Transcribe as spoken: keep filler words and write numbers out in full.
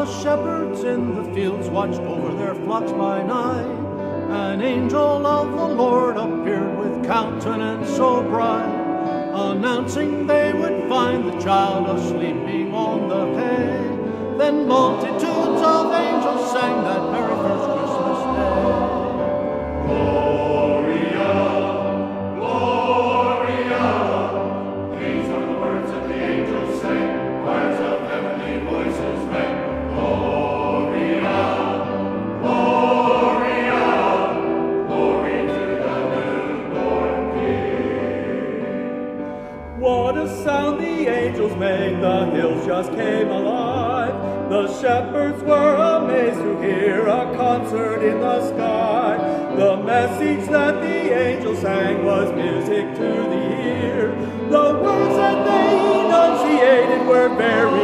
the shepherds in the fields watched over their flocks by night, an angel of the Lord appeared with countenance so bright, announcing they would find the child asleeping on the hay. Then multitudes of angels sang that very first Christmas day. Gloria, Gloria, these are the words that the angels sang, choirs of heavenly voices rang. Gloria, Gloria, glory to the newborn King. What a sound the angels made, the hills just came alive. The shepherds were amazed to hear a concert in the sky. The message that the angels sang was music to the ear. The words that they enunciated were very